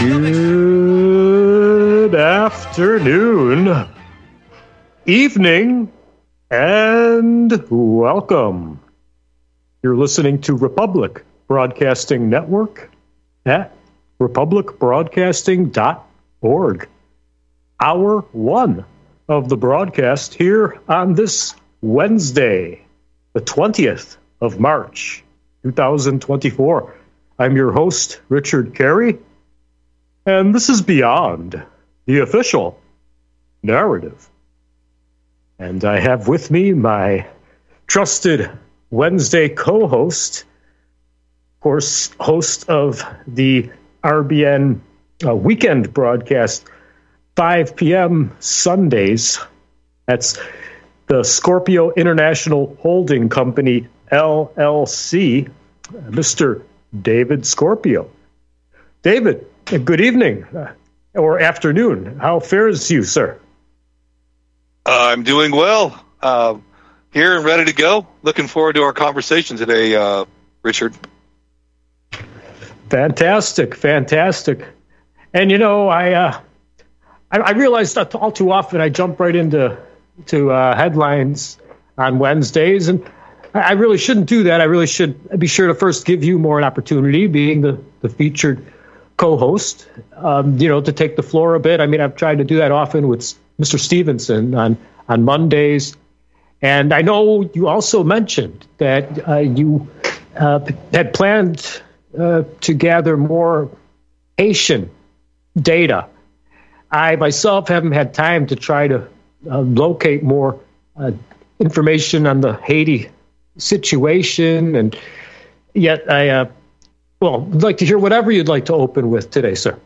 Good afternoon, evening, and welcome. You're listening to Republic Broadcasting Network at republicbroadcasting.org. Hour one of the broadcast here on this Wednesday, the 20th of March, 2024. I'm your host, Richard Carey, and this is Beyond the Official Narrative. And I have with me my trusted Wednesday co-host, of course, host of the RBN weekend broadcast, 5 p.m. Sundays. That's the Scorpio International Holding Company, LLC, Mr. David Scorpio. David, good evening or afternoon. How fares you, sir? I'm doing well. Here and ready to go. Looking forward to our conversation today, Richard. Fantastic. And you know, I realize that all too often I jump right into headlines on Wednesdays, and I really shouldn't do that. I really should be sure to first give you more an opportunity, being the featured co-host, to take the floor a bit. I mean, I've tried to do that often with Mr. Stevenson on Mondays. And I know you also mentioned that you had planned to gather more Haitian data. I myself haven't had time to try to locate more information on the Haiti situation, and yet I'd like to hear whatever you'd like to open with today, sir.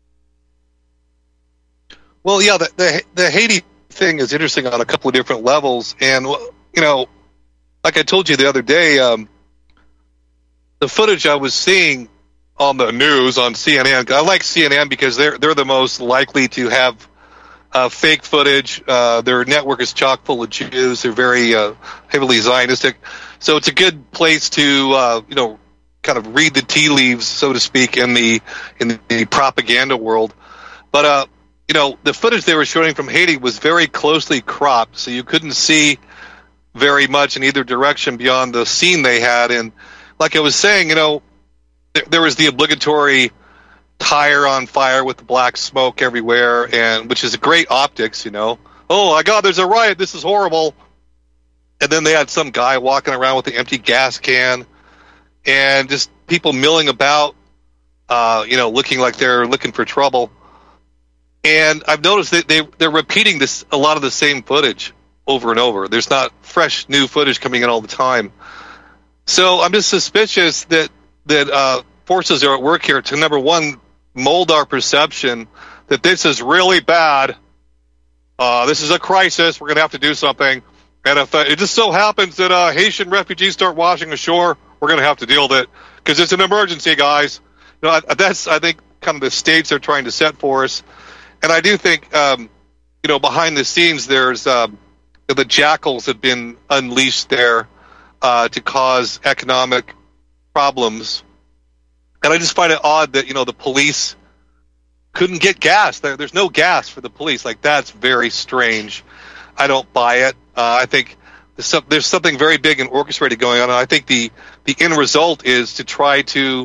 Well, yeah, the Haiti thing is interesting on a couple of different levels, and like I told you the other day, the footage I was seeing on the news on CNN. I like CNN because they're the most likely to have fake footage. Their network is chock full of Jews. They're very heavily Zionistic, so it's a good place to kind of read the tea leaves, so to speak, in the propaganda world. But the footage they were showing from Haiti was very closely cropped, so you couldn't see very much in either direction beyond the scene they had. And like I was saying, there was the obligatory tire on fire with the black smoke everywhere, and which is great optics, oh my God, there's a riot, this is horrible. And then they had some guy walking around with an empty gas can, and just people milling about, looking like they're looking for trouble. And I've noticed that they're repeating a lot of the same footage over and over. There's not fresh new footage coming in all the time. So I'm just suspicious that forces are at work here to, number one, mold our perception that this is really bad. This is a crisis. We're going to have to do something. And if it just so happens that Haitian refugees start washing ashore, we're going to have to deal with it because it's an emergency, guys. That's, I think, kind of the stage they're trying to set for us. And I do think, behind the scenes, there's the jackals have been unleashed there to cause economic problems. And I just find it odd that, the police couldn't get gas. There's no gas for the police. Like, that's very strange. I don't buy it. I think there's something very big and orchestrated going on. And I think the end result is to try to,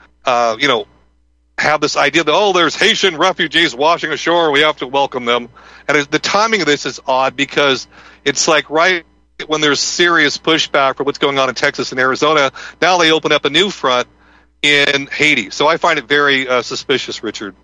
have this idea that, there's Haitian refugees washing ashore, we have to welcome them. And the timing of this is odd because it's like right when there's serious pushback for what's going on in Texas and Arizona, now they open up a new front in Haiti. So I find it very suspicious, Richard.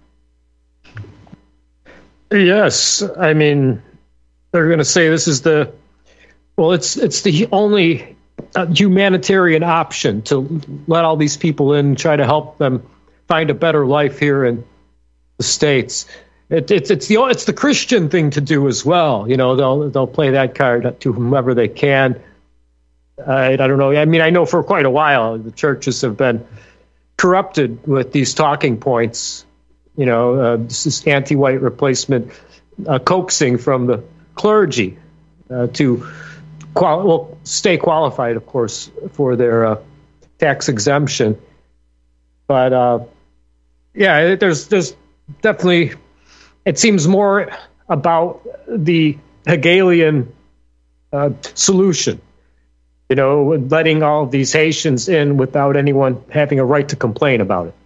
Yes, I mean, they're going to say this is it's the only humanitarian option to let all these people in, try to help them find a better life here in the States. It's the Christian thing to do as well. They'll play that card to whomever they can. I don't know. I mean, I know for quite a while the churches have been corrupted with these talking points. This is anti-white replacement coaxing from the clergy to stay qualified, of course, for their tax exemption. But Yeah, there's definitely, it seems more about the Hegelian solution, letting all of these Haitians in without anyone having a right to complain about it.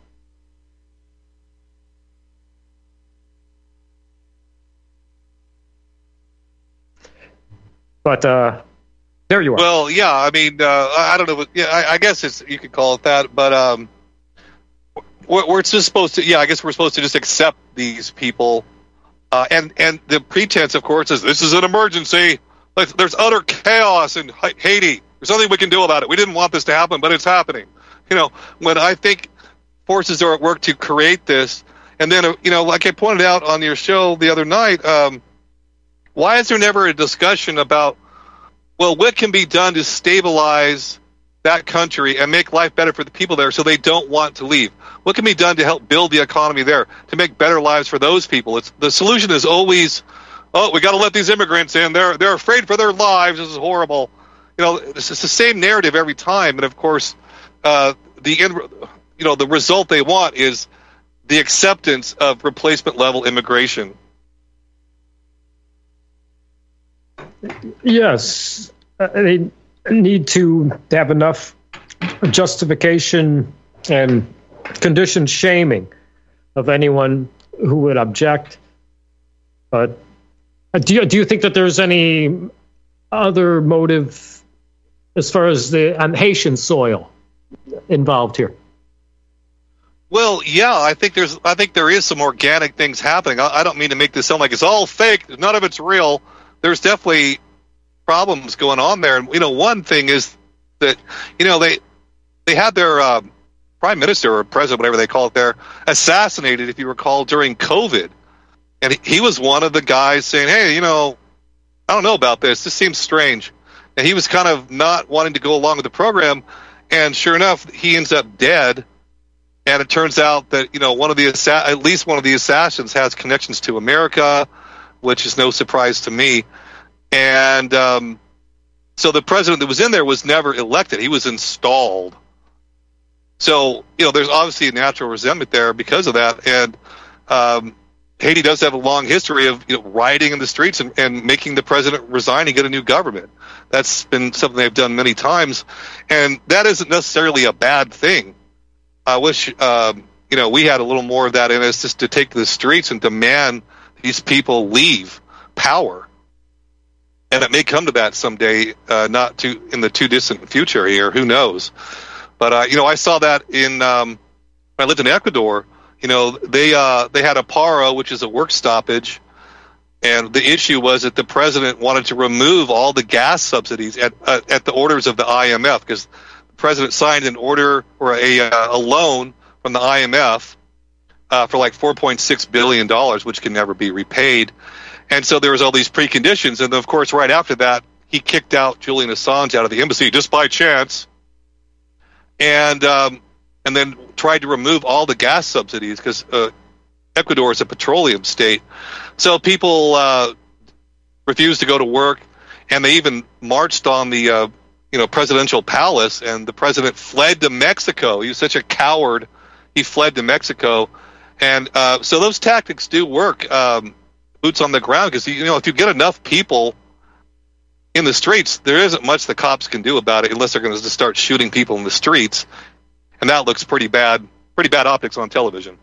But there you are. Well, yeah, I mean, I don't know. Yeah, I guess you could call it that, but we're just supposed to. Yeah, I guess we're supposed to just accept these people, and the pretense, of course, is this is an emergency. Like, there's utter chaos in Haiti. There's nothing we can do about it. We didn't want this to happen, but it's happening. When I think forces are at work to create this, and then like I pointed out on your show the other night, why is there never a discussion about, well, what can be done to stabilize that country and make life better for the people there so they don't want to leave? What can be done to help build the economy there, to make better lives for those people? The solution is always, we got to let these immigrants in. They're afraid for their lives. This is horrible. It's the same narrative every time. And of course, the result they want is the acceptance of replacement level immigration. Yes, they need to have enough justification and conditioned shaming of anyone who would object. But do you think that there's any other motive as far as the Haitian soil involved here? Well, yeah, I think there is some organic things happening. I don't mean to make this sound like it's all fake. None of it's real. There's definitely problems going on there. And, one thing is that, they had their prime minister or president, whatever they call it there, assassinated, if you recall, during COVID. And he was one of the guys saying, hey, I don't know about this. This seems strange. And he was kind of not wanting to go along with the program. And sure enough, he ends up dead. And it turns out that, at least one of the assassins has connections to America, which is no surprise to me. And so the president that was in there was never elected. He was installed. So, there's obviously a natural resentment there because of that. And Haiti does have a long history of rioting in the streets and making the president resign and get a new government. That's been something they've done many times. And that isn't necessarily a bad thing. I wish, we had a little more of that in us, just to take to the streets and demand these people leave power. And it may come to that someday, not in the too distant future here. Who knows? But I saw that when I lived in Ecuador. They had a paro, which is a work stoppage, and the issue was that the president wanted to remove all the gas subsidies at the orders of the IMF, because the president signed an order or a loan from the IMF for like $4.6 billion, which can never be repaid. And so there was all these preconditions. And of course, right after that, he kicked out Julian Assange out of the embassy just by chance. And then tried to remove all the gas subsidies because Ecuador is a petroleum state. So people refused to go to work, and they even marched on the presidential palace, and the president fled to Mexico. He was such a coward. He fled to Mexico. And so those tactics do work, boots on the ground, because if you get enough people in the streets, there isn't much the cops can do about it unless they're going to just start shooting people in the streets. And that looks pretty bad optics on television.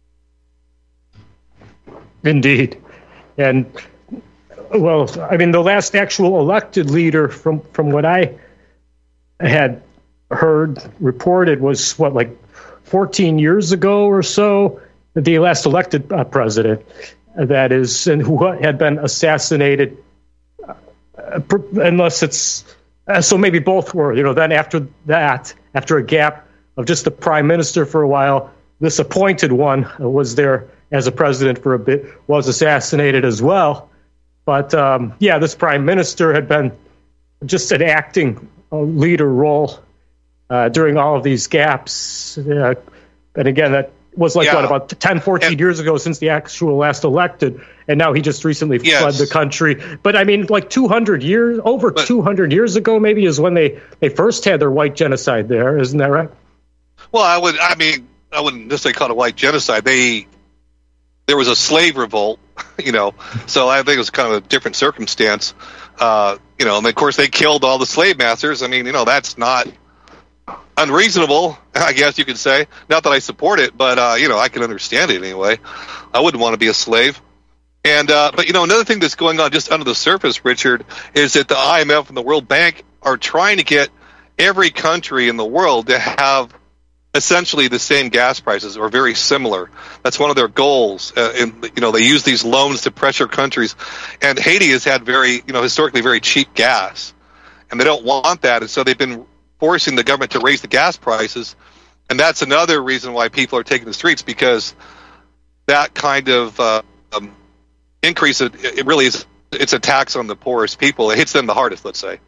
Indeed. And, well, I mean, the last actual elected leader from what I had heard reported was, like 14 years ago or so, the last elected president, that is, and who had been assassinated, unless it's, so maybe both were, then after that, after a gap of just the prime minister for a while, this appointed one was there as a president for a bit, was assassinated as well. But this prime minister had been just an acting leader role during all of these gaps. And again, that was about 10, 14 years ago since the actual last elected. And now he just recently fled the country. But I mean, like 200 years years ago, maybe, is when they first had their white genocide there. Isn't that right? Well, I wouldn't necessarily call it a white genocide. There was a slave revolt, so I think it was kind of a different circumstance. And of course they killed all the slave masters. I mean, that's not unreasonable, I guess you could say. Not that I support it, but I can understand it anyway. I wouldn't want to be a slave. And but another thing that's going on just under the surface, Richard, is that the IMF and the World Bank are trying to get every country in the world to have essentially the same gas prices or very similar. That's one of their goals. And they use these loans to pressure countries. And Haiti has had historically very cheap gas, and they don't want that. And so they've been forcing the government to raise the gas prices. And that's another reason why people are taking the streets, because that kind of increase, it really is, it's a tax on the poorest people. It hits them the hardest, let's say.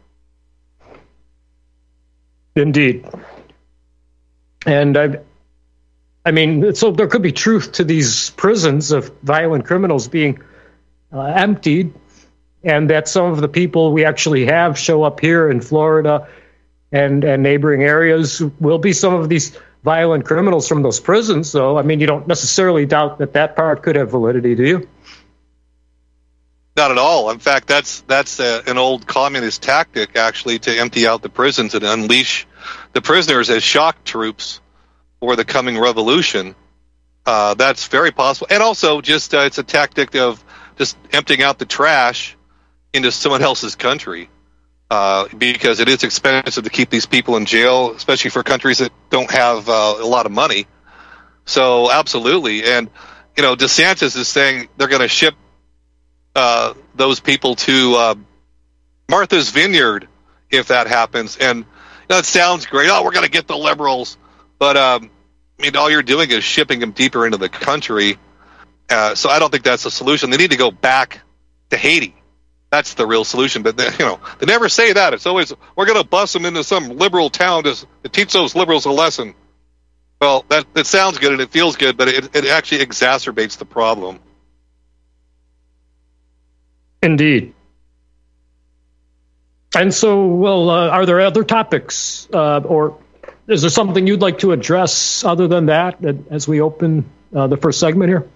Indeed. And I mean, so there could be truth to these prisons of violent criminals being emptied, and that some of the people we actually have show up here in Florida and neighboring areas will be some of these violent criminals from those prisons. So, I mean, you don't necessarily doubt that part could have validity, do you? Not at all. In fact, that's an old communist tactic, actually, to empty out the prisons and unleash the prisoners as shock troops for the coming revolution. That's very possible. And also, just it's a tactic of just emptying out the trash into someone else's country, because it is expensive to keep these people in jail, especially for countries that don't have a lot of money. So, absolutely. And, DeSantis is saying they're going to ship those people to Martha's Vineyard if that happens. And that sounds great. Oh, we're going to get the liberals. But, all you're doing is shipping them deeper into the country. So I don't think that's the solution. They need to go back to Haiti. That's the real solution. But, they never say that. It's always, we're going to bust them into some liberal town to teach those liberals a lesson. Well, that sounds good and it feels good, but it actually exacerbates the problem. Indeed. And so, well, are there other topics, or is there something you'd like to address other than that as we open the first segment here?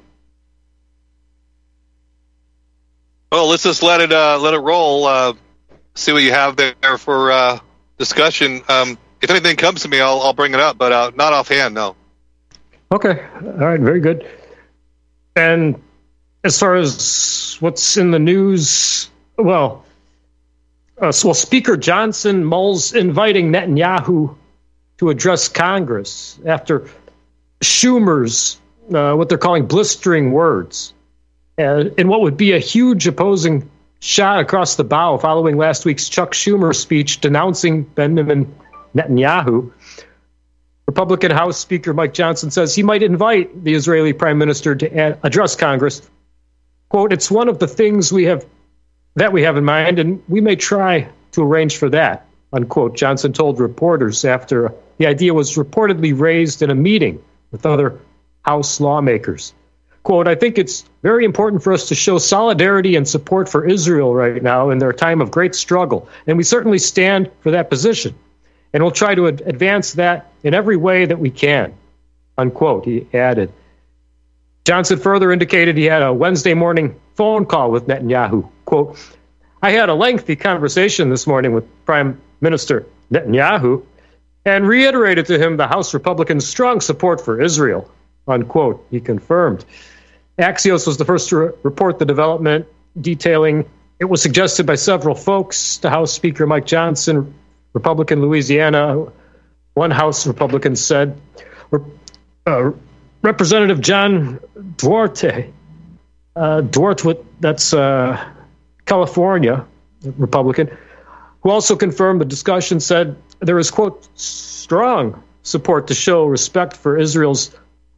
Well, let's just let it roll. See what you have there for discussion. If anything comes to me, I'll bring it up, but not offhand, no. Okay. All right. Very good. And as far as what's in the news, well, Speaker Johnson mulls inviting Netanyahu to address Congress after Schumer's, what they're calling blistering words, in what would be a huge opposing shot across the bow following last week's Chuck Schumer speech denouncing Benjamin Netanyahu. Republican House Speaker Mike Johnson says he might invite the Israeli Prime Minister to address Congress. Quote, "It's one of the things we have in mind, and we may try to arrange for that," unquote, Johnson told reporters after the idea was reportedly raised in a meeting with other House lawmakers. Quote, "I think it's very important for us to show solidarity and support for Israel right now in their time of great struggle, and we certainly stand for that position. And we'll try to advance that in every way that we can," unquote, he added. Johnson further indicated he had a Wednesday morning phone call with Netanyahu. Quote, "I had a lengthy conversation this morning with Prime Minister Netanyahu and reiterated to him the House Republicans' strong support for Israel," unquote, he confirmed. Axios was the first to report the development, detailing it was suggested by several folks to House Speaker Mike Johnson, Republican Louisiana. One House Republican said, Representative John Duarte, that's California Republican, who also confirmed the discussion, said there is, quote, "strong support to show respect for Israel's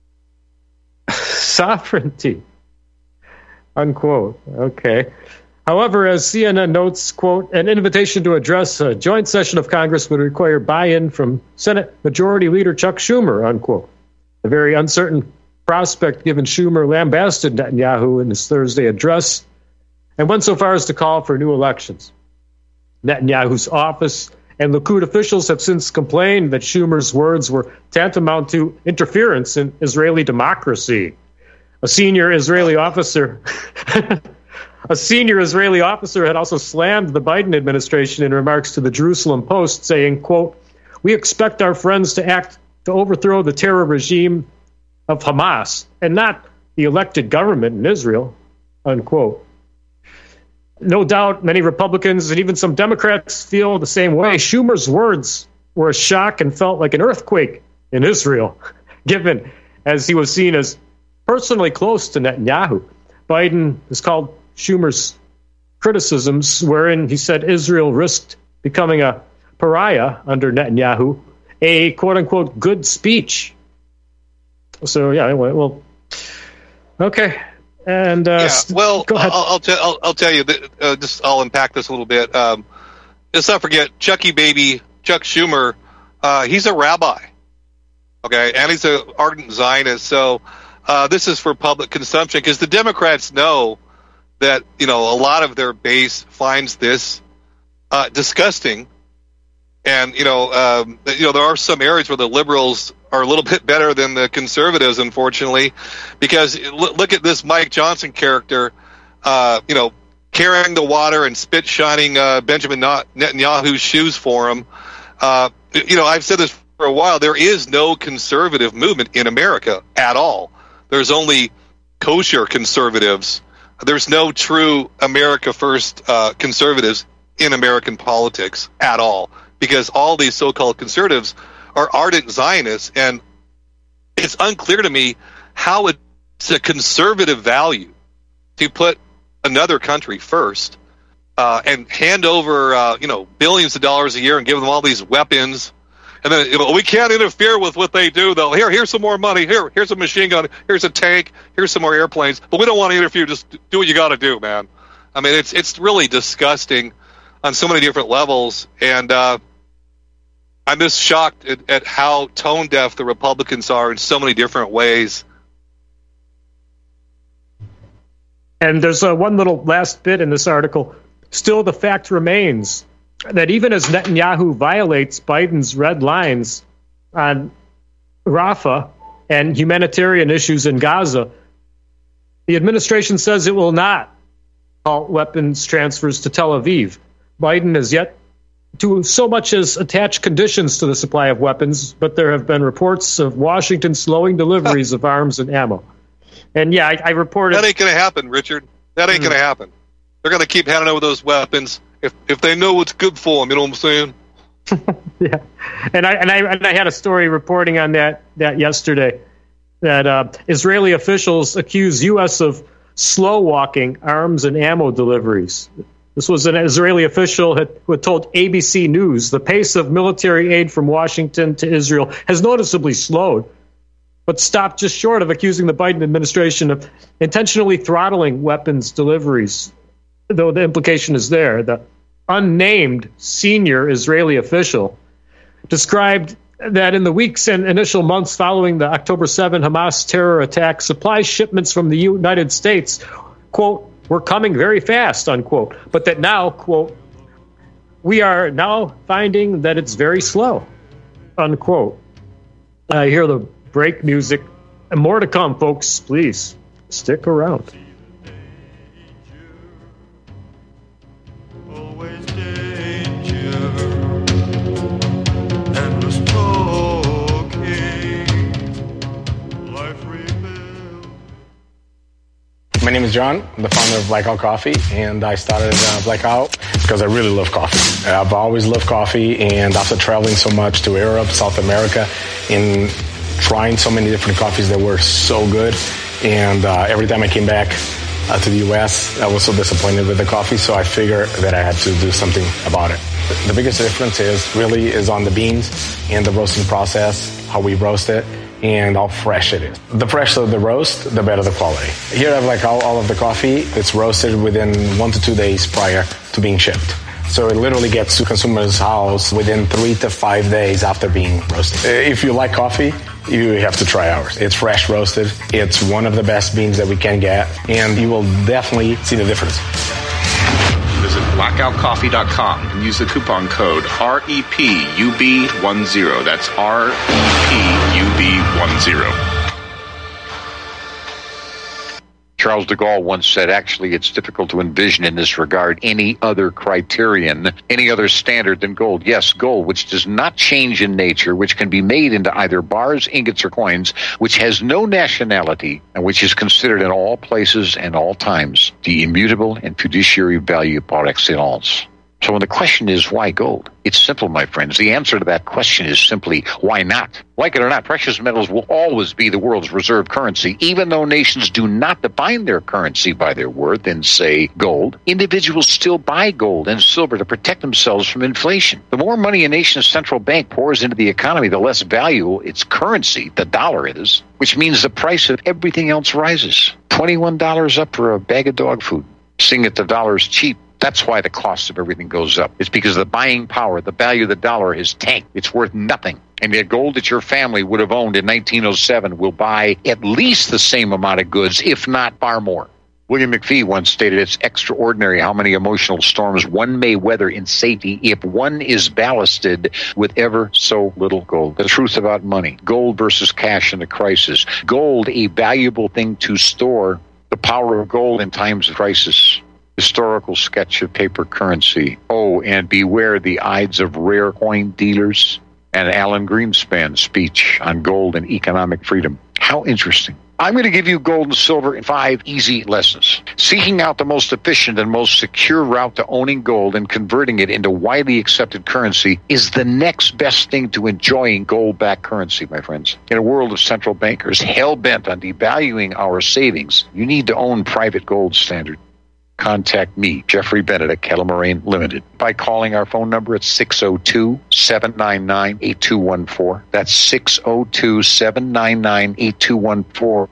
sovereignty," unquote. Okay. However, as CNN notes, quote, "an invitation to address a joint session of Congress would require buy-in from Senate Majority Leader Chuck Schumer," unquote. A very uncertain prospect, given Schumer lambasted Netanyahu in his Thursday address and went so far as to call for new elections. Netanyahu's office And Likud officials have since complained that Schumer's words were tantamount to interference in Israeli democracy. A senior Israeli officer had also slammed the Biden administration in remarks to the Jerusalem Post, saying, quote, "We expect our friends to overthrow the terror regime of Hamas and not the elected government in Israel," unquote. No doubt many Republicans and even some Democrats feel the same way. Schumer's words were a shock and felt like an earthquake in Israel, given as he was seen as personally close to Netanyahu. Biden has called Schumer's criticisms, wherein he said Israel risked becoming a pariah under Netanyahu, a quote-unquote good speech. So, yeah, well, okay. And go ahead. I'll tell you. I'll unpack this a little bit. Let's not forget Chuck Schumer. He's a rabbi, okay, and he's an ardent Zionist. So this is for public consumption because the Democrats know that a lot of their base finds this disgusting, and there are some areas where the liberals are a little bit better than the conservatives, unfortunately, because look at this Mike Johnson character, carrying the water and spit shining Benjamin Netanyahu's shoes for him. I've said this for a while. There is no conservative movement in America at all. There's only kosher conservatives. There's no true America First conservatives in American politics at all, because all these so-called conservatives are ardent Zionists, and it's unclear to me how it's a conservative value to put another country first and hand over billions of dollars a year and give them all these weapons, and then we can't interfere with what they do. Though here's some more money. Here's a machine gun. Here's a tank. Here's some more airplanes. But we don't want to interfere. Just do what you got to do, man. I mean, it's really disgusting on so many different levels, and I'm just shocked at how tone deaf the Republicans are in so many different ways. And there's one little last bit in this article. Still, the fact remains that even as Netanyahu violates Biden's red lines on Rafah and humanitarian issues in Gaza, the administration says it will not halt weapons transfers to Tel Aviv. Biden has yet to so much as attach conditions to the supply of weapons, but there have been reports of Washington slowing deliveries of arms and ammo. And yeah, I reported that ain't going to happen, Richard. That ain't going to happen. They're going to keep handing over those weapons if they know what's good for them. You know what I'm saying? Yeah, and I had a story reporting on that yesterday, that Israeli officials accuse U.S. of slow walking arms and ammo deliveries. This was an Israeli official who had told ABC News the pace of military aid from Washington to Israel has noticeably slowed, but stopped just short of accusing the Biden administration of intentionally throttling weapons deliveries, though the implication is there. The unnamed senior Israeli official described that in the weeks and initial months following the October 7 Hamas terror attack, supply shipments from the United States, quote, were coming very fast, unquote, but that now, quote, we are now finding that it's very slow, unquote. I hear the break music, and more to come, folks. Please stick around. My name is John. I'm the founder of Blackout Coffee, and I started Blackout because I really love coffee. I've always loved coffee, and after traveling so much to Europe, South America, and trying so many different coffees that were so good, and every time I came back to the U.S., I was so disappointed with the coffee, so I figured that I had to do something about it. The biggest difference is on the beans and the roasting process, how we roast it, and how fresh it is. The fresher the roast, the better the quality. Here I have like all of the coffee. It's roasted within 1 to 2 days prior to being shipped. So it literally gets to consumers' house within 3 to 5 days after being roasted. If you like coffee, you have to try ours. It's fresh roasted. It's one of the best beans that we can get, and you will definitely see the difference. visit blackoutcoffee.com and use the coupon code REPUB10. That's REPUB10. Charles de Gaulle once said, actually, it's difficult to envision in this regard any other criterion, any other standard than gold. Yes, gold, which does not change in nature, which can be made into either bars, ingots, or coins, which has no nationality, and which is considered in all places and all times the immutable and fiduciary value par excellence. So when the question is, why gold? It's simple, my friends. The answer to that question is simply, why not? Like it or not, precious metals will always be the world's reserve currency. Even though nations do not define their currency by their worth in, say, gold, individuals still buy gold and silver to protect themselves from inflation. The more money a nation's central bank pours into the economy, the less valuable its currency, the dollar, is, which means the price of everything else rises. $21 up for a bag of dog food. Seeing that the dollar is cheap, that's why the cost of everything goes up. It's because the buying power, the value of the dollar has tanked. It's worth nothing. And the gold that your family would have owned in 1907 will buy at least the same amount of goods, if not far more. William McFee once stated, it's extraordinary how many emotional storms one may weather in safety if one is ballasted with ever so little gold. The truth about money. Gold versus cash in a crisis. Gold, a valuable thing to store. The power of gold in times of crisis. Historical sketch of paper currency. Oh, and beware the Ides of rare coin dealers. And Alan Greenspan's speech on gold and economic freedom. How interesting. I'm going to give you gold and silver in 5 easy lessons. Seeking out the most efficient and most secure route to owning gold and converting it into widely accepted currency is the next best thing to enjoying gold-backed currency, my friends. In a world of central bankers hell-bent on devaluing our savings, you need to own private gold standard. Contact me, Jeffrey Bennett at Kettle Moraine Limited, by calling our phone number at 602-799-8214. That's 602-799-8214.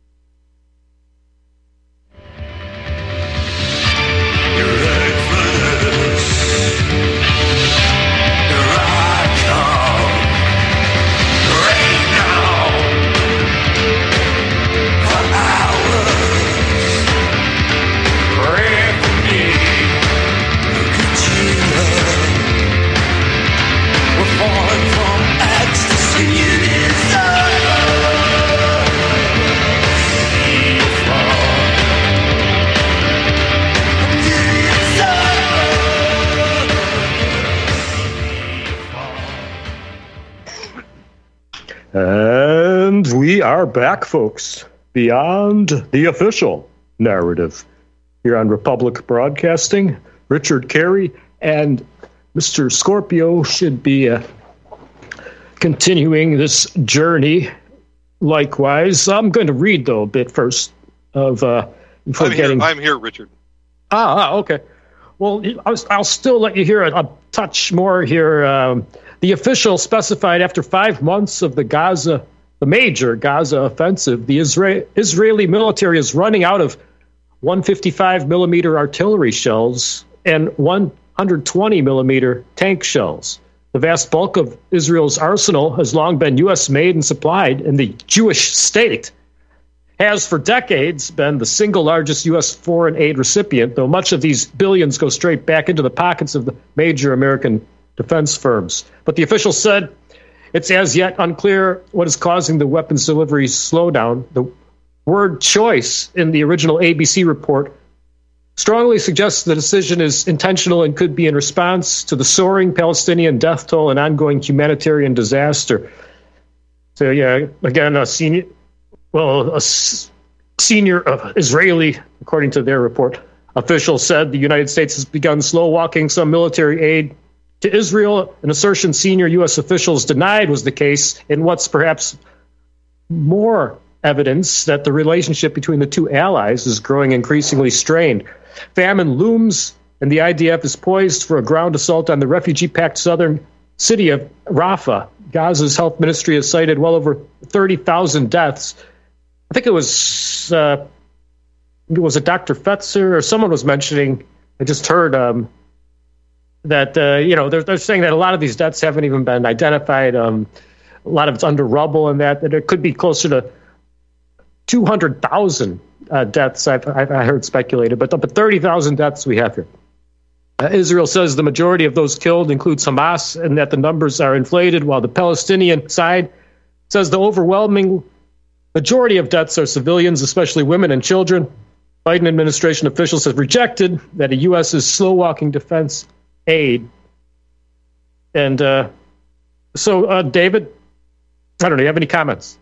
And we are back, folks, beyond the official narrative here on Republic Broadcasting. Richard Carey and Mr. Scorpio should be continuing this journey. Likewise, I'm going to read, though, a bit first of I'm here, Richard. Okay. Well, I'll still let you hear a touch more here. The official specified after 5 months of the major Gaza offensive, the Israeli military is running out of 155 millimeter artillery shells and 120 millimeter tank shells. The vast bulk of Israel's arsenal has long been U.S. made and supplied, and the Jewish state has for decades been the single largest U.S. foreign aid recipient, though much of these billions go straight back into the pockets of the major American defense firms. But the official said it's as yet unclear what is causing the weapons delivery slowdown. The word choice in the original ABC report strongly suggests the decision is intentional and could be in response to the soaring Palestinian death toll and ongoing humanitarian disaster. So, yeah, again, a senior Israeli, according to their report, official said the United States has begun slow-walking some military aid to Israel, an assertion senior U.S. officials denied was the case, in what's perhaps more evidence that the relationship between the two allies is growing increasingly strained. Famine looms, and the IDF is poised for a ground assault on the refugee-packed southern city of Rafah. Gaza's health ministry has cited well over 30,000 deaths. I think it was a Dr. Fetzer or someone was mentioning, I just heard that, they're saying that a lot of these deaths haven't even been identified. A lot of it's under rubble and that it could be closer to 200,000 deaths, I heard speculated, but 30,000 deaths we have here. Israel says the majority of those killed includes Hamas and that the numbers are inflated, while the Palestinian side says the overwhelming majority of deaths are civilians, especially women and children. Biden administration officials have rejected that the U.S. is slow-walking defense aid. And so, David, I don't know, do you have any comments?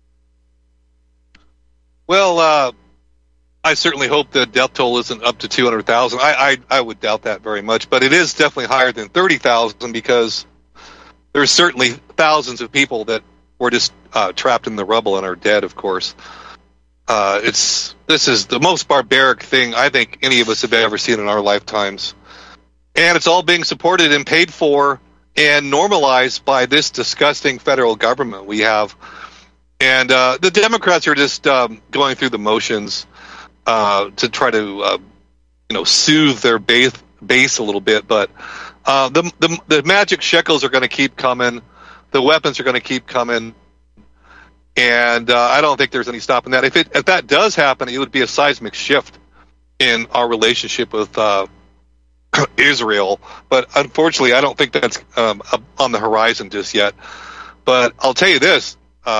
Well, I certainly hope the death toll isn't up to 200,000. I would doubt that very much, but it is definitely higher than 30,000 because there's certainly thousands of people that were just trapped in the rubble and are dead, of course. This is the most barbaric thing I think any of us have ever seen in our lifetimes. And it's all being supported and paid for and normalized by this disgusting federal government we have. And the Democrats are just going through the motions to try to, soothe their base a little bit. But the magic shekels are going to keep coming. The weapons are going to keep coming. And I don't think there's any stopping that. If that does happen, it would be a seismic shift in our relationship with Israel. But unfortunately, I don't think that's on the horizon just yet. But I'll tell you this.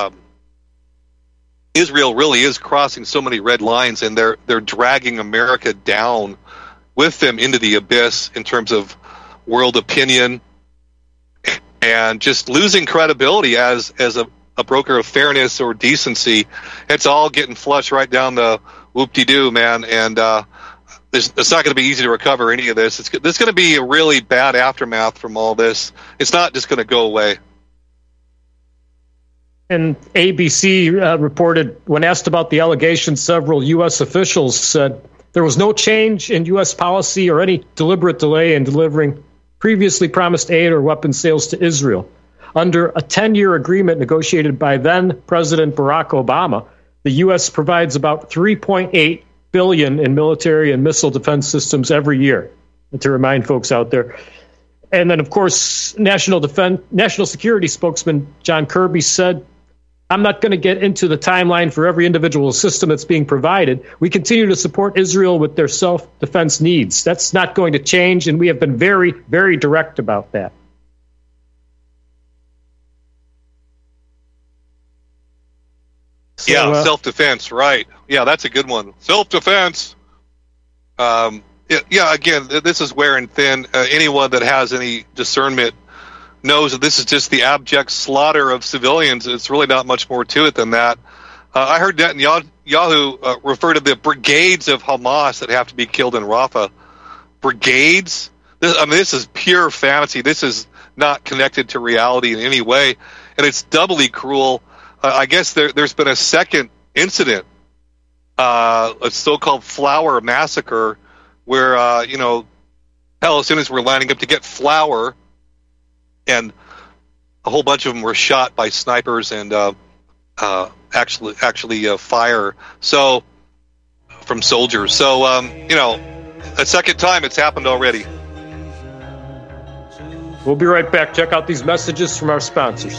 Israel really is crossing so many red lines, and they're dragging America down with them into the abyss in terms of world opinion and just losing credibility as a broker of fairness or decency. It's all getting flushed right down the whoop-de-doo, man, and it's not going to be easy to recover any of this. There's going to be a really bad aftermath from all this. It's not just going to go away. And ABC reported, when asked about the allegations, several U.S. officials said there was no change in U.S. policy or any deliberate delay in delivering previously promised aid or weapons sales to Israel. Under a 10-year agreement negotiated by then-President Barack Obama, the U.S. provides about $3.8 billion in military and missile defense systems every year, to remind folks out there. And then, of course, National Security spokesman John Kirby said, I'm not going to get into the timeline for every individual system that's being provided. We continue to support Israel with their self-defense needs. That's not going to change, and we have been very, very direct about that. So, self-defense, right. Yeah, that's a good one. Self-defense. Again, this is wearing thin. Anyone that has any discernment knows that this is just the abject slaughter of civilians. It's really not much more to it than that. I heard Netanyahu refer to the brigades of Hamas that have to be killed in Rafah. Brigades? This is pure fantasy. This is not connected to reality in any way, and it's doubly cruel. I guess there's been a second incident, a so-called flour massacre, where Palestinians were lining up to get flour, and a whole bunch of them were shot by snipers and actually fire from soldiers. So a second time it's happened already. We'll be right back. Check out these messages from our sponsors.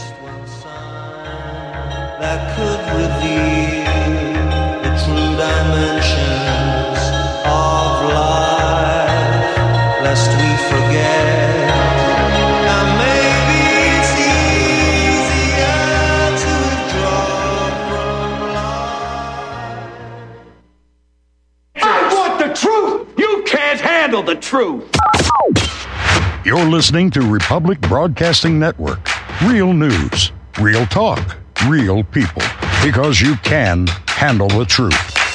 That could reveal the true dimensions of life, lest we forget. Now maybe it's easier to withdraw from life. I want the truth! You can't handle the truth! You're listening to Republic Broadcasting Network. Real news, real talk, real people. Because you can handle the truth.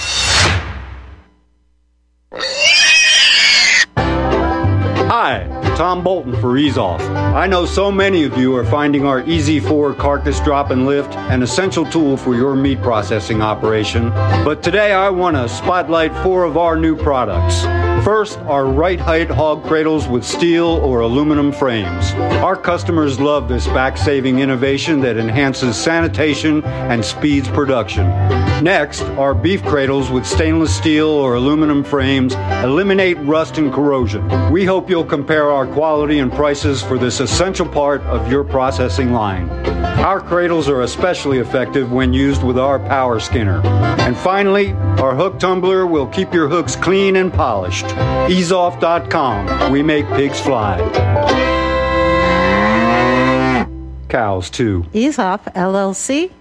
Hi, Tom Bolton for EaseOff. I know so many of you are finding our EZ4 carcass drop and lift an essential tool for your meat processing operation. But today I want to spotlight 4 of our new products. First, our right height hog cradles with steel or aluminum frames. Our customers love this back-saving innovation that enhances sanitation and speeds production. Next, our beef cradles with stainless steel or aluminum frames eliminate rust and corrosion. We hope you'll compare our quality and prices for this essential part of your processing line. Our cradles are especially effective when used with our power skinner. And finally, our hook tumbler will keep your hooks clean and polished. EaseOff.com. We make pigs fly. Cows, too. Ease Off, LLC,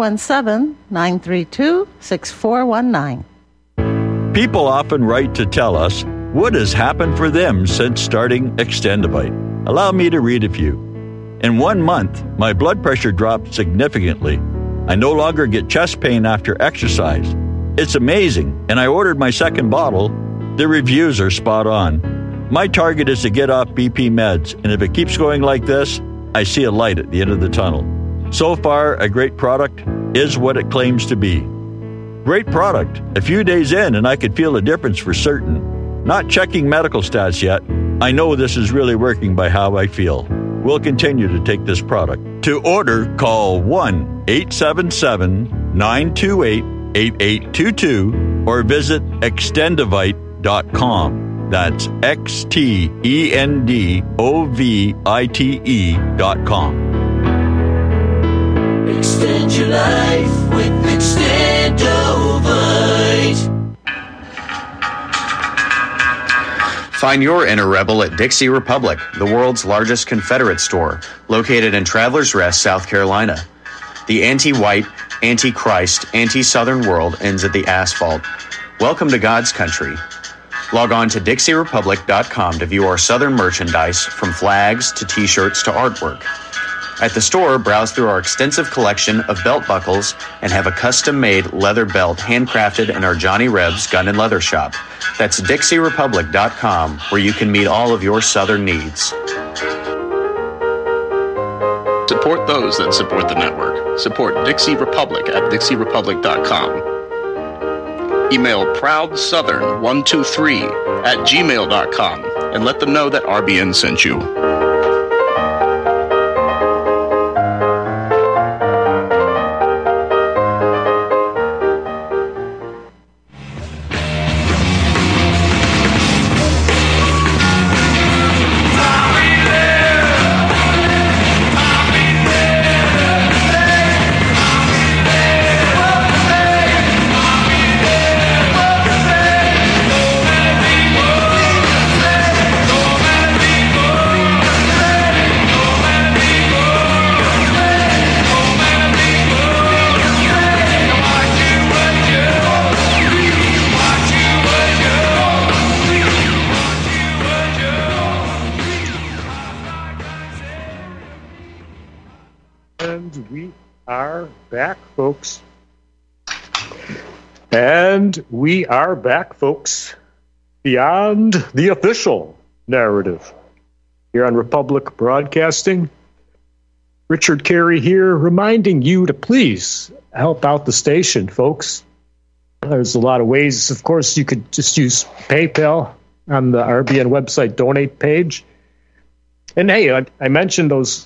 417-932-6419. People often write to tell us what has happened for them since starting Extendivite. Allow me to read a few. In 1 month, my blood pressure dropped significantly. I no longer get chest pain after exercise. It's amazing, and I ordered my second bottle. The reviews are spot on. My target is to get off BP meds, and if it keeps going like this, I see a light at the end of the tunnel. So far, a great product is what it claims to be. Great product. A few days in, and I could feel a difference for certain. Not checking medical stats yet. I know this is really working by how I feel. We'll continue to take this product. To order, call 1-877-928-8822 or visit Extendivite.com. That's XTENDOVITE.com. Extend your life with Extendovite. Find your inner rebel at Dixie Republic, the world's largest Confederate store, located in Travelers Rest, South Carolina. The anti-white, anti-Christ, anti-Southern world ends at the asphalt. Welcome to God's country. Log on to DixieRepublic.com to view our Southern merchandise, from flags to t-shirts to artwork. At the store, browse through our extensive collection of belt buckles and have a custom-made leather belt handcrafted in our Johnny Rebs Gun and Leather Shop. That's DixieRepublic.com, where you can meet all of your Southern needs. Support those that support the network. Support Dixie Republic at DixieRepublic.com. Email ProudSouthern123@gmail.com and let them know that RBN sent you. And we are back, folks, beyond the official narrative here on Republic Broadcasting. Richard Carey here, reminding you to please help out the station, folks. There's a lot of ways. Of course, you could just use PayPal on the RBN website donate page. And hey, I mentioned those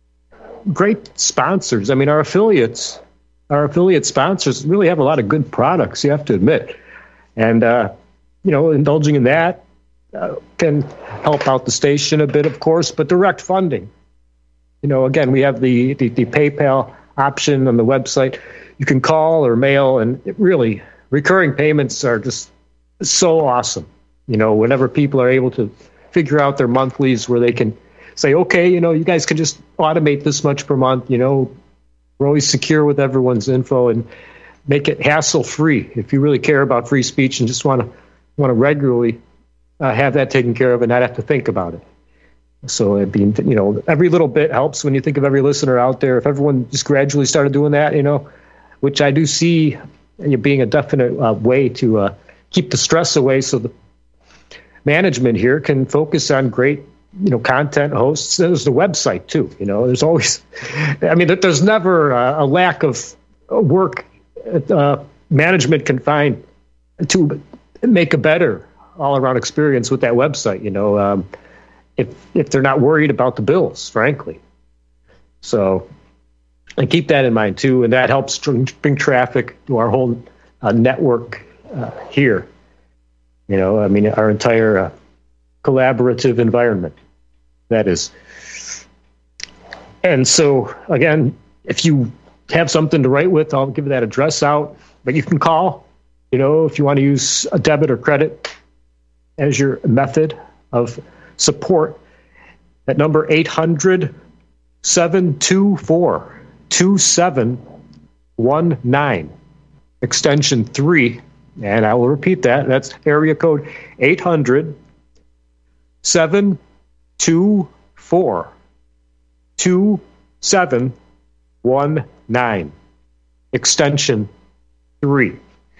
great sponsors. I mean, our affiliate sponsors really have a lot of good products, you have to admit. And, indulging in that can help out the station a bit, of course, but direct funding. Again, we have the PayPal option on the website. You can call or mail, and really, recurring payments are just so awesome. Whenever people are able to figure out their monthlies where they can say, okay, you guys can just automate this much per month, we're always secure with everyone's info and make it hassle-free. If you really care about free speech and just want to regularly have that taken care of and not have to think about it. So every little bit helps when you think of every listener out there. If everyone just gradually started doing that, which I do see being a definite way to keep the stress away, so the management here can focus on great content hosts. There's the website too. There's always, there's never a lack of work management can find to make a better all-around experience with that website. If they're not worried about the bills, frankly. So, and keep that in mind too, and that helps bring traffic to our whole network here. Our entire collaborative environment, that is. And so, again, if you have something to write with, I'll give that address out. But you can call, if you want to use a debit or credit. as your method of support at number 800-724-2719, extension 3. And I will repeat that. That's area code 800-724-2719, extension 3.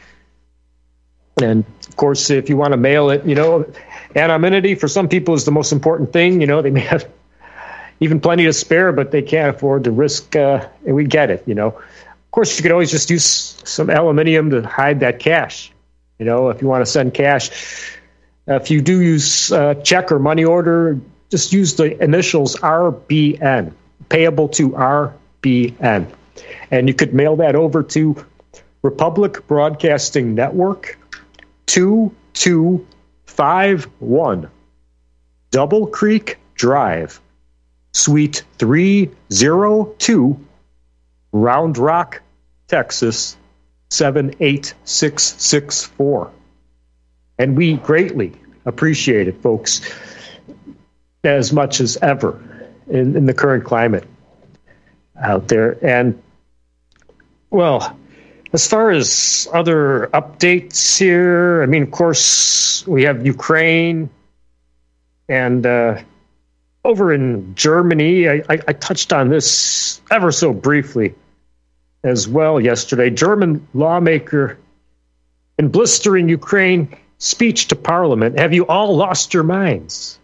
And of course, if you want to mail it, anonymity for some people is the most important thing. They may have even plenty to spare, but they can't afford to risk, and we get it, Of course, you could always just use some aluminium to hide that cash, if you want to send cash. If you do use check or money order, just use the initials RBN, payable to RBN. And you could mail that over to Republic Broadcasting Network, 2251 Double Creek Drive, Suite 302, Round Rock, Texas, 78664. And we greatly appreciate it, folks, as much as ever in the current climate out there. And, well, as far as other updates here, of course, we have Ukraine, and over in Germany, I touched on this ever so briefly as well yesterday. German lawmaker in blistering Ukraine speech to parliament. Have you all lost your minds?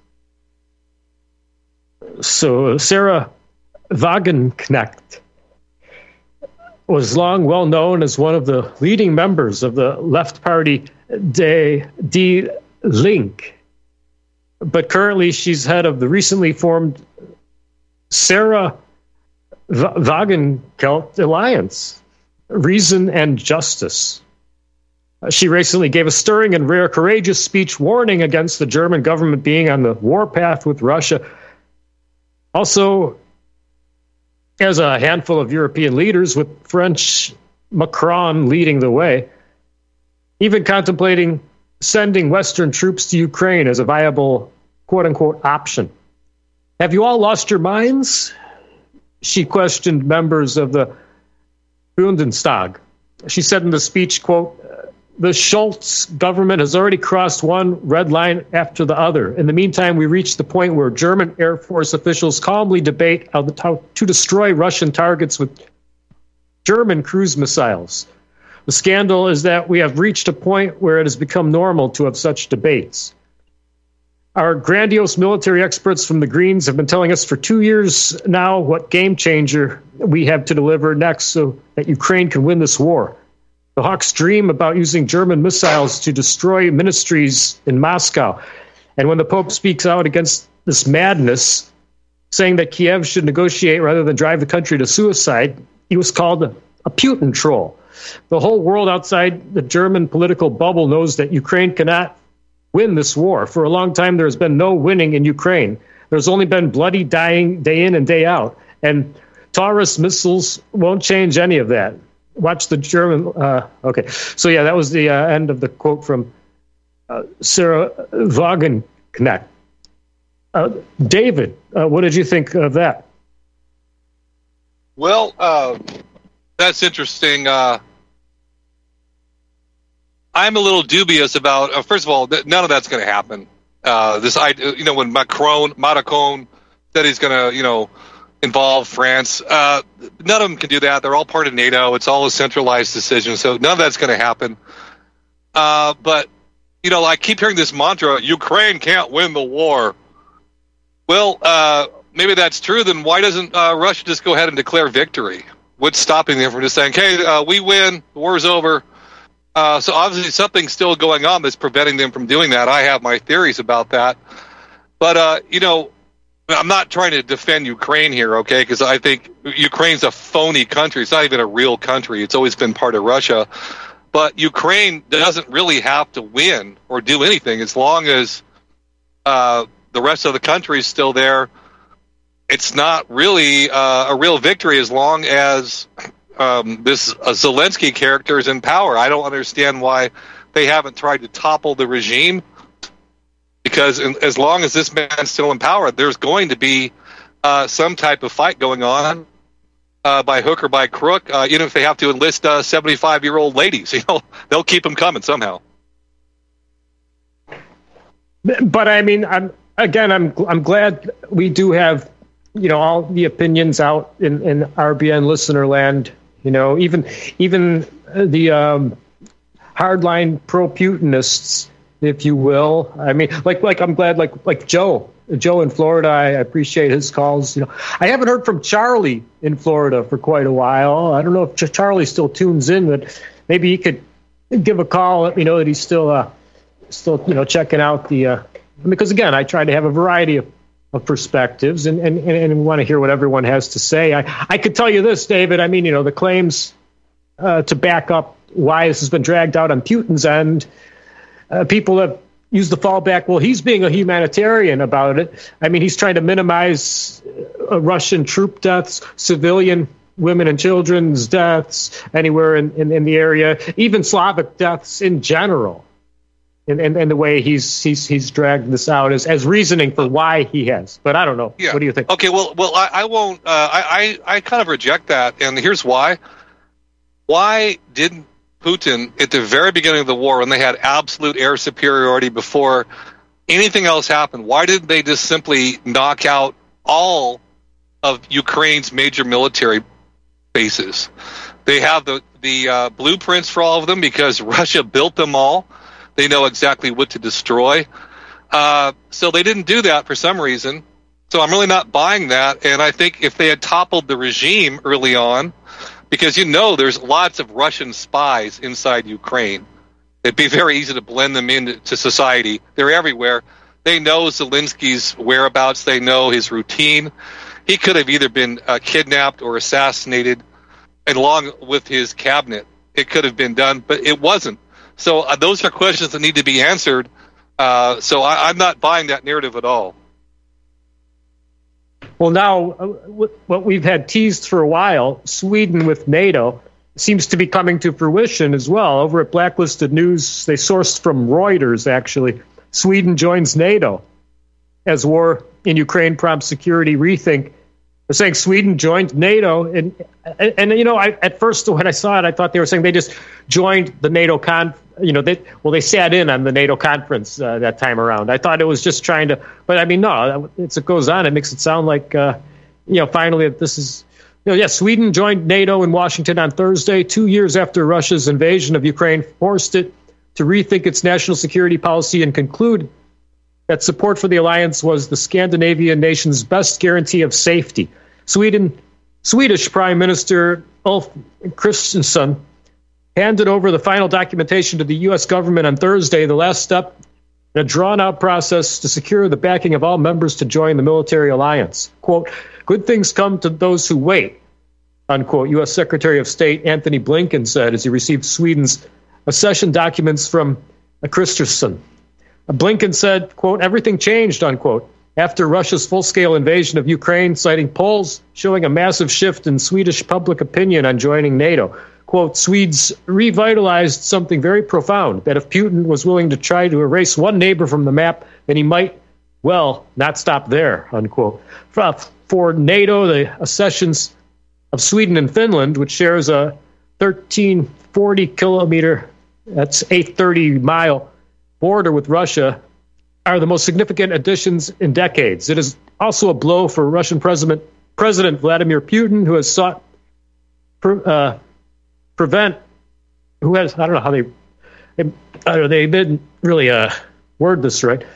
So Sarah Wagenknecht was long well known as one of the leading members of the left party Die Linke. But currently she's head of the recently formed Sarah Wagenknecht Alliance, Reason and Justice. She recently gave a stirring and rare courageous speech warning against the German government being on the warpath with Russia. Also, as a handful of European leaders, with French Macron leading the way, even contemplating sending Western troops to Ukraine as a viable quote-unquote option. Have you all lost your minds? She questioned members of the Bundestag. She said in the speech, quote, "The Schultz government has already crossed one red line after the other. In the meantime, we reached the point where German Air Force officials calmly debate how to destroy Russian targets with German cruise missiles. The scandal is that we have reached a point where it has become normal to have such debates. Our grandiose military experts from the Greens have been telling us for 2 years now what game changer we have to deliver next so that Ukraine can win this war. The Hawks dream about using German missiles to destroy ministries in Moscow. And when the Pope speaks out against this madness, saying that Kiev should negotiate rather than drive the country to suicide, he was called a Putin troll. The whole world outside the German political bubble knows that Ukraine cannot win this war. For a long time, there has been no winning in Ukraine. There's only been bloody dying day in and day out. And Taurus missiles won't change any of that. Watch the German... okay. So, yeah, that was the end of the quote from Sarah Wagenknecht. David, what did you think of that? Well, that's interesting. I'm a little dubious about. First of all, none of that's going to happen. When Macron said he's going to, involve France, none of them can do that. They're all part of NATO. It's all a centralized decision, so none of that's going to happen. But I keep hearing this mantra: Ukraine can't win the war. Well, maybe that's true. Then why doesn't Russia just go ahead and declare victory? What's stopping them from just saying, "Hey, we win, the war's over"? So obviously something's still going on that's preventing them from doing that. I have my theories about that. But, I'm not trying to defend Ukraine here, okay, because I think Ukraine's a phony country. It's not even a real country. It's always been part of Russia. But Ukraine doesn't really have to win or do anything as long as the rest of the country is still there. It's not really a real victory as long as this Zelensky character is in power. I don't understand why they haven't tried to topple the regime. because as long as this man's still in power, there's going to be some type of fight going on by hook or by crook. Even if they have to enlist 75-year-old ladies, they'll keep them coming somehow. But I mean, I'm glad we do have, all the opinions out in RBN listener land. Even the hardline pro-Putinists, if you will. I mean, like I'm glad, like Joe in Florida. I appreciate his calls. I haven't heard from Charlie in Florida for quite a while. I don't know if Charlie still tunes in, but maybe he could give a call. Let me know that he's still checking out the. Because again, I try to have a variety of perspectives and want to hear what everyone has to say. I could tell you this, David. I mean, the claims to back up why this has been dragged out on Putin's end. People have used the fallback. Well, he's being a humanitarian about it. I mean, he's trying to minimize Russian troop deaths, civilian women and children's deaths anywhere in the area, even Slavic deaths in general. And the way he's dragged this out as reasoning for why he has. But I don't know. Yeah. What do you think? Okay, well, I won't. I kind of reject that, and here's why. Why didn't Putin, at the very beginning of the war, when they had absolute air superiority before anything else happened, why didn't they just simply knock out all of Ukraine's major military bases? They have the blueprints for all of them because Russia built them all. They know exactly what to destroy. So they didn't do that for some reason. So I'm really not buying that. And I think if they had toppled the regime early on, because there's lots of Russian spies inside Ukraine. It'd be very easy to blend them into society. They're everywhere. They know Zelensky's whereabouts. They know his routine. He could have either been kidnapped or assassinated along with his cabinet. It could have been done, but it wasn't. So those are questions that need to be answered. So I'm not buying that narrative at all. Well, now, what we've had teased for a while, Sweden with NATO, seems to be coming to fruition as well. Over at Blacklisted News, they sourced from Reuters, actually. Sweden joins NATO as war in Ukraine prompts security rethink. They're saying Sweden joined NATO. And at first when I saw it, I thought they were saying they just joined the NATO they sat in on the NATO conference that time around. I thought it was just trying to, but I mean, no, it goes on. It makes it sound like, finally that this is, Sweden joined NATO in Washington on Thursday, 2 years after Russia's invasion of Ukraine forced it to rethink its national security policy and conclude that support for the alliance was the Scandinavian nation's best guarantee of safety. Swedish Prime Minister Ulf Kristersson handed over the final documentation to the U.S. government on Thursday, the last step in a drawn-out process to secure the backing of all members to join the military alliance. Quote, good things come to those who wait, unquote, U.S. Secretary of State Antony Blinken said as he received Sweden's accession documents from Kristersson. Blinken said, quote, everything changed, unquote, after Russia's full-scale invasion of Ukraine, citing polls showing a massive shift in Swedish public opinion on joining NATO. Quote, Swedes revitalized something very profound, that if Putin was willing to try to erase one neighbor from the map, then he might, not stop there, unquote. For NATO, the accessions of Sweden and Finland, which shares a 1,340-kilometer, that's 830-mile border with Russia, are the most significant additions in decades. It is also a blow for Russian President Vladimir Putin, who has sought prevent, who has, I don't know how they didn't really word this right.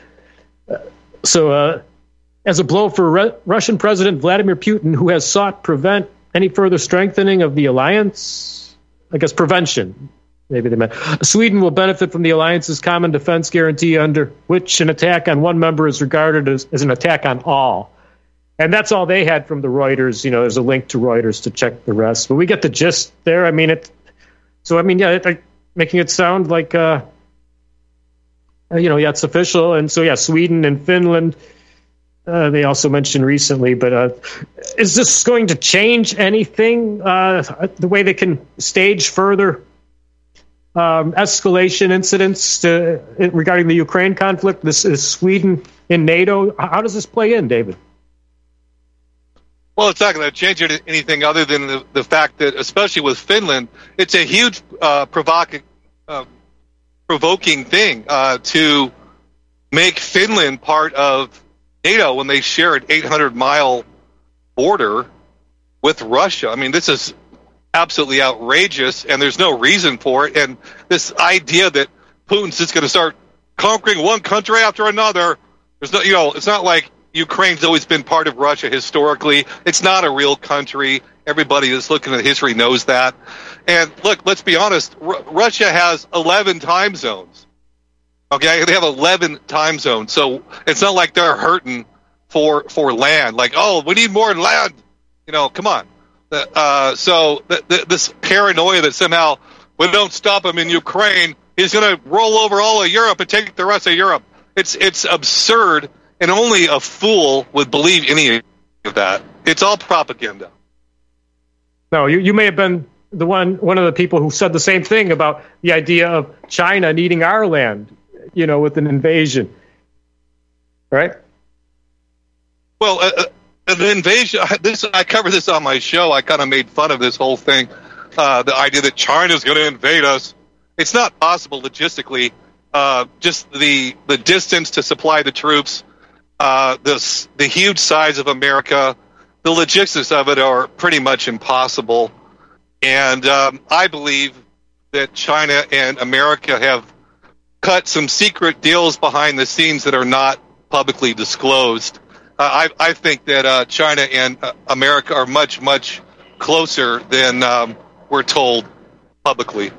As a blow for Russian President Vladimir Putin, who has sought prevent any further strengthening of the alliance, I guess prevention, maybe they meant. Sweden will benefit from the alliance's common defense guarantee, under which an attack on one member is regarded as an attack on all. And that's all they had from the Reuters. There's a link to Reuters to check the rest. But we get the gist there. I mean, making it sound like, it's official. And so, Sweden and Finland, they also mentioned recently. But is this going to change anything? The way they can stage further escalation incidents regarding the Ukraine conflict? This is Sweden in NATO. How does this play in, David? Well, it's not going to change anything other than the fact that, especially with Finland, it's a huge provoking thing to make Finland part of NATO when they share an 800-mile border with Russia. I mean, this is absolutely outrageous, and there's no reason for it. And this idea that Putin's just going to start conquering one country after another, there's no, it's not like Ukraine's always been part of Russia historically. It's not a real country. Everybody that's looking at history knows that. And look, let's be honest. Russia has 11 time zones. Okay, they have 11 time zones, so it's not like they're hurting for land. Like, oh, we need more land. Come on. This paranoia that somehow we don't stop him in Ukraine, he's going to roll over all of Europe and take the rest of Europe. It's absurd, and only a fool would believe any of that. It's all propaganda. No, you may have been one of the people who said the same thing about the idea of China needing our land, with an invasion, right? Well, an invasion. I covered this on my show. I kind of made fun of this whole thing, the idea that China's going to invade us. It's not possible logistically. Just the distance to supply the troops, the huge size of America, the logistics of it are pretty much impossible. And I believe that China and America have cut some secret deals behind the scenes that are not publicly disclosed. I think that China and America are much, much closer than we're told publicly.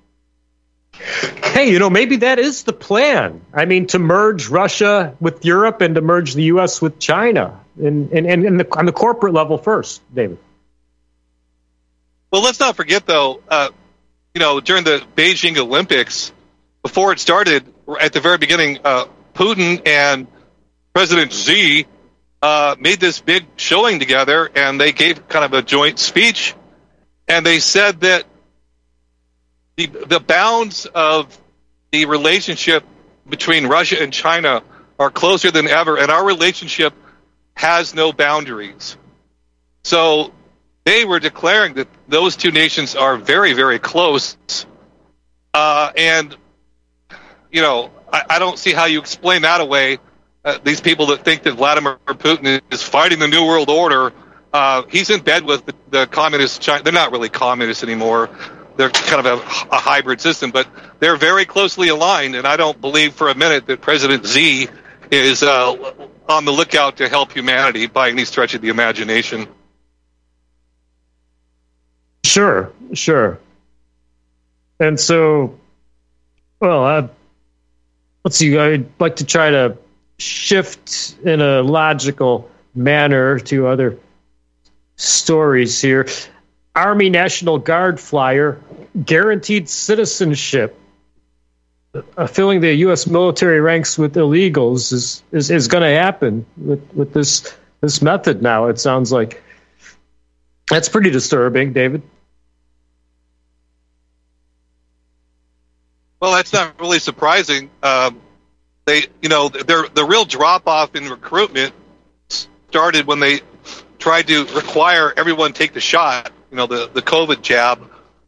Hey, maybe that is the plan. I mean, to merge Russia with Europe and to merge the U.S. with China on the corporate level first, David. Well, let's not forget, though, during the Beijing Olympics, before it started, at the very beginning, Putin and President Xi made this big showing together, and they gave kind of a joint speech, and they said that the bounds of the relationship between Russia and China are closer than ever, and our relationship has no boundaries. So they were declaring that those two nations are very, very close, and I don't see how you explain that away. These people that think that Vladimir Putin is fighting the New World Order, he's in bed with the communist China. They're not really communists anymore. They're kind of a hybrid system, but they're very closely aligned, and I don't believe for a minute that President Xi is on the lookout to help humanity by any stretch of the imagination. Sure. And so, let's see, I'd like to try to shift in a logical manner to other stories here. Army National Guard flyer, guaranteed citizenship, filling the U.S. military ranks with illegals is going to happen with this method now, it sounds like. That's pretty disturbing, David. Well, that's not really surprising. The real drop-off in recruitment started when they tried to require everyone take the shot, the COVID jab,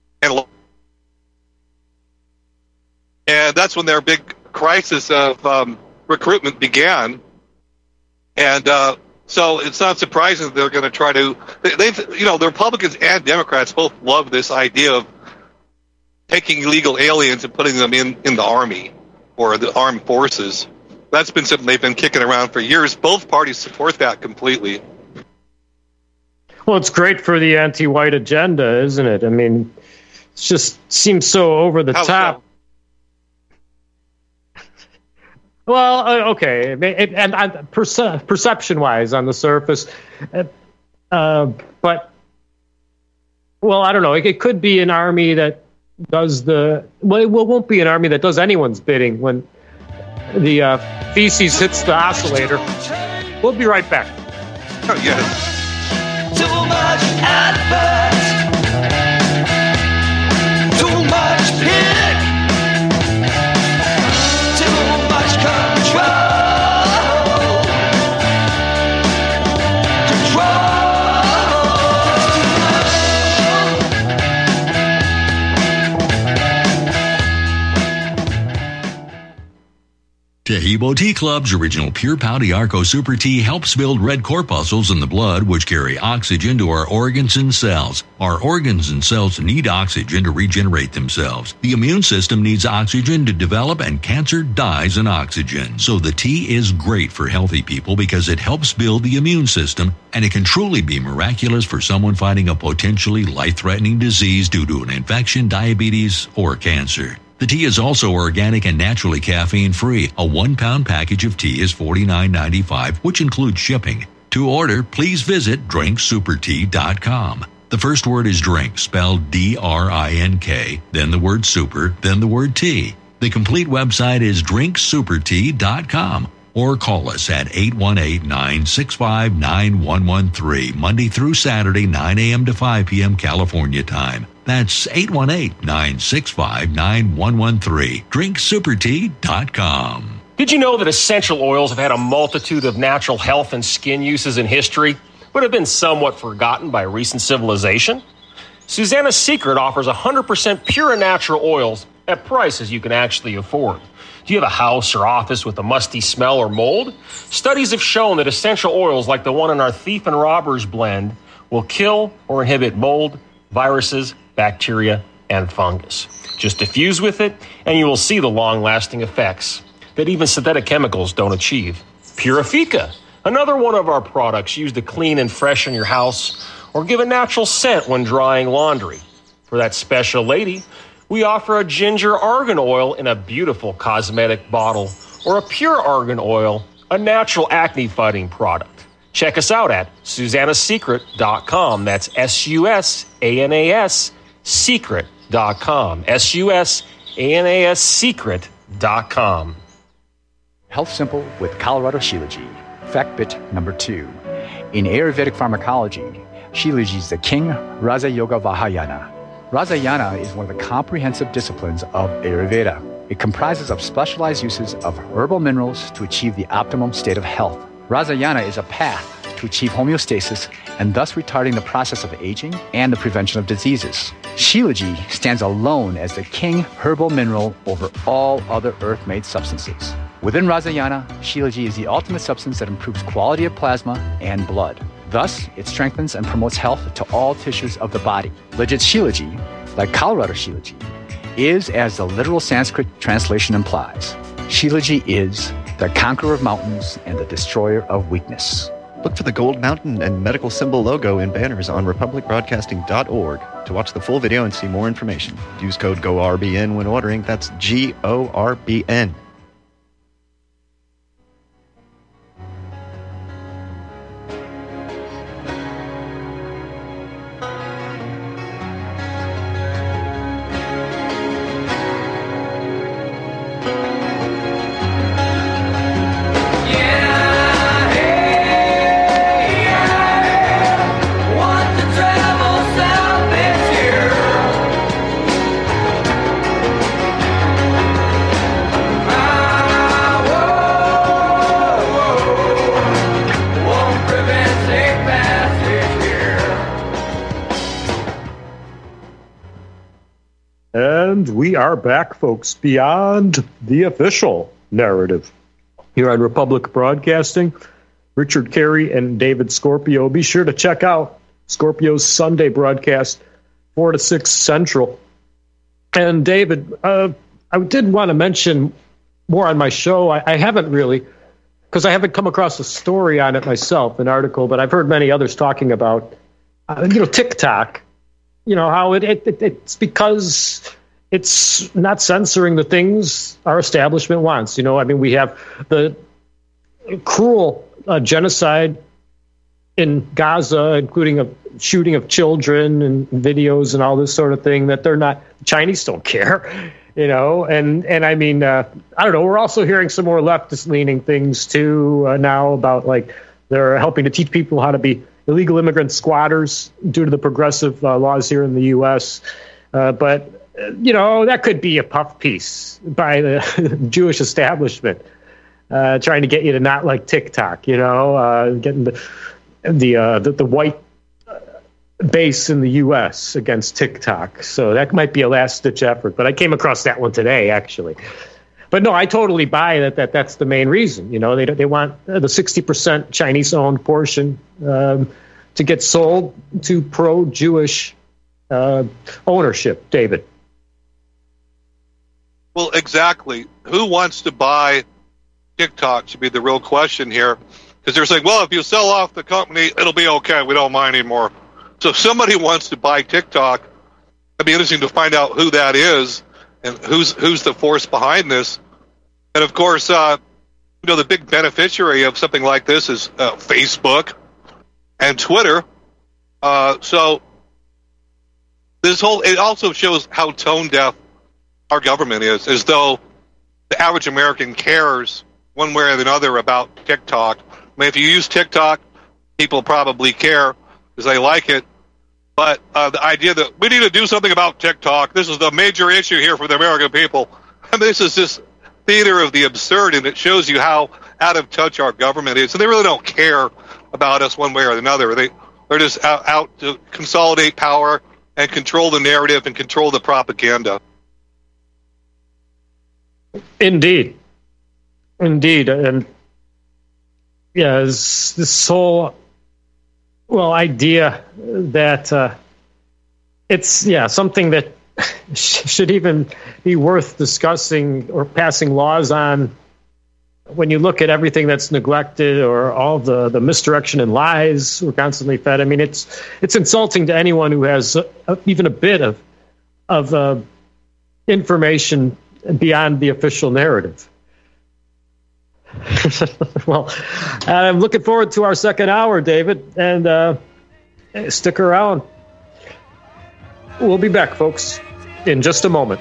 and that's when their big crisis of recruitment began. And so it's not surprising that they're going to try to. The Republicans and Democrats both love this idea of taking illegal aliens and putting them in the army or the armed forces. That's been something they've been kicking around for years. Both parties support that completely. Well, it's great for the anti-white agenda, isn't it? I mean, it just seems so over the top. So? Well, okay, and perception-wise on the surface, but I don't know. It could be an army that does it won't be an army that does anyone's bidding when the feces hits the oscillator. We'll be right back. Oh, yes. Too much advert, too much pick. Tehibo Tea Club's original Pure Pau Arco Super Tea helps build red corpuscles in the blood, which carry oxygen to our organs and cells. Our organs and cells need oxygen to regenerate themselves. The immune system needs oxygen to develop, and cancer dies in oxygen. So the tea is great for healthy people because it helps build the immune system, and it can truly be miraculous for someone fighting a potentially life-threatening disease due to an infection, diabetes, or cancer. The tea is also organic and naturally caffeine-free. A 1-pound package of tea is $49.95, which includes shipping. To order, please visit drinksupertea.com. The first word is drink, spelled D-R-I-N-K, then the word super, then the word tea. The complete website is drinksupertea.com. Or call us at 818-965-9113, Monday through Saturday, 9 a.m. to 5 p.m. California time. That's 818-965-9113, drinksupertea.com. Did you know that essential oils have had a multitude of natural health and skin uses in history, but have been somewhat forgotten by recent civilization? Susanna's Secret offers 100% pure and natural oils at prices you can actually afford. Do you have a house or office with a musty smell or mold? Studies have shown that essential oils like the one in our Thief and Robbers blend will kill or inhibit mold, viruses, bacteria, and fungus. Just diffuse with it, and you will see the long-lasting effects that even synthetic chemicals don't achieve. Purifica, another one of our products used to clean and freshen your house or give a natural scent when drying laundry. For that special lady, we offer a ginger argan oil in a beautiful cosmetic bottle, or a pure argan oil, a natural acne-fighting product. Check us out at susannasecret.com. That's S-U-S-A-N-A-S secret.com. S-U-S-A-N-A-S secret.com. Health Simple with Colorado Shilajit. Fact bit number 2. In Ayurvedic pharmacology, Shilajit is the king Raja Yoga Vahayana. Rajayana is one of the comprehensive disciplines of Ayurveda. It comprises of specialized uses of herbal minerals to achieve the optimum state of health. Rajayana is a path to achieve homeostasis and thus retarding the process of aging and the prevention of diseases. Shilajit stands alone as the king herbal mineral over all other earth-made substances. Within Rajayana, Shilajit is the ultimate substance that improves quality of plasma and blood. Thus, it strengthens and promotes health to all tissues of the body. Legit Shilajit, like Colorado Shilajit, is as the literal Sanskrit translation implies. Shilajit is the conqueror of mountains and the destroyer of weakness. Look for the Gold Mountain and medical symbol logo in banners on republicbroadcasting.org to watch the full video and see more information. Use code GORBN when ordering. That's GORBN. We are back, folks, beyond the official narrative. Here on Republic Broadcasting, Richard Carey and David Scorpio. Be sure to check out Scorpio's Sunday broadcast, 4 to 6 Central. And David, I did want to mention more on my show. I haven't really, because I haven't come across a story on it myself, an article, but I've heard many others talking about, TikTok, how it's because it's not censoring the things our establishment wants. We have the cruel genocide in Gaza, including a shooting of children and videos and all this sort of thing that they're not, Chinese don't care, and I don't know. We're also hearing some more leftist leaning things too now about they're helping to teach people how to be illegal immigrant squatters due to the progressive laws here in the U.S. But that could be a puff piece by the Jewish establishment trying to get you to not like TikTok, getting the white base in the U.S. against TikTok. So that might be a last-ditch effort. But I came across that one today, actually. But no, I totally buy that's the main reason. You know, they want the 60% Chinese-owned portion to get sold to pro-Jewish ownership, David. Well, exactly. Who wants to buy TikTok should be the real question here. Because they're saying, well, if you sell off the company, it'll be okay. We don't mind anymore. So if somebody wants to buy TikTok, it'd be interesting to find out who that is and who's the force behind this. And, of course, the big beneficiary of something like this is Facebook and Twitter. So it also shows how tone deaf our government is, as though the average American cares one way or another about TikTok. I mean, if you use TikTok, people probably care because they like it. But the idea that we need to do something about TikTok, this is the major issue here for the American people. And this is just theater of the absurd, and it shows you how out of touch our government is. So they really don't care about us one way or another. They're just out to consolidate power and control the narrative and control the propaganda. Indeed. And yeah, this whole idea that it's something that should even be worth discussing or passing laws on. When you look at everything that's neglected or all the misdirection and lies we're constantly fed, I mean, it's insulting to anyone who has even a bit of information beyond the official narrative. Well, I'm looking forward to our second hour, David, and stick around. We'll be back, folks, in just a moment.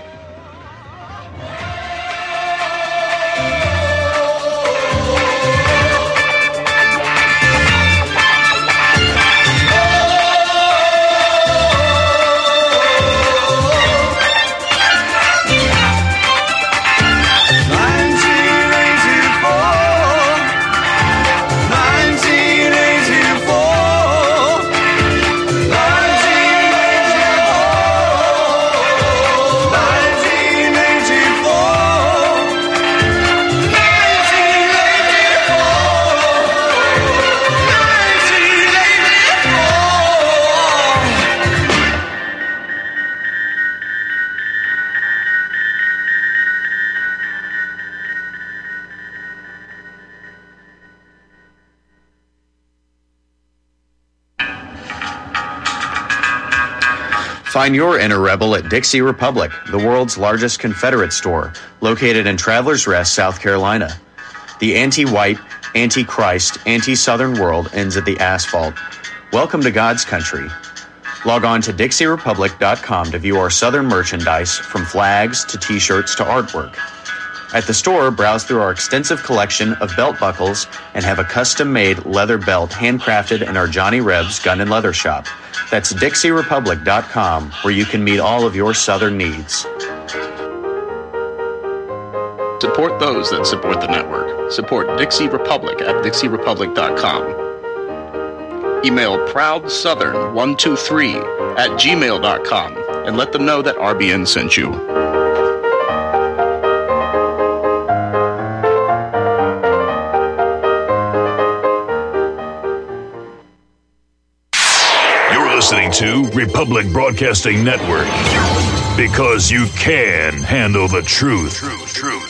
Find your inner rebel at Dixie Republic, the world's largest Confederate store, located in Travelers Rest, South Carolina. The anti-white, anti-Christ, anti-Southern world ends at the asphalt. Welcome to God's country. Log on to DixieRepublic.com to view our Southern merchandise, from flags to T-shirts to artwork. At the store, browse through our extensive collection of belt buckles and have a custom-made leather belt handcrafted in our Johnny Reb's Gun and Leather Shop. That's DixieRepublic.com, where you can meet all of your Southern needs. Support those that support the network. Support Dixie Republic at DixieRepublic.com. Email ProudSouthern123@gmail.com and let them know that RBN sent you. Listening to Republic Broadcasting Network, because you can handle the truth.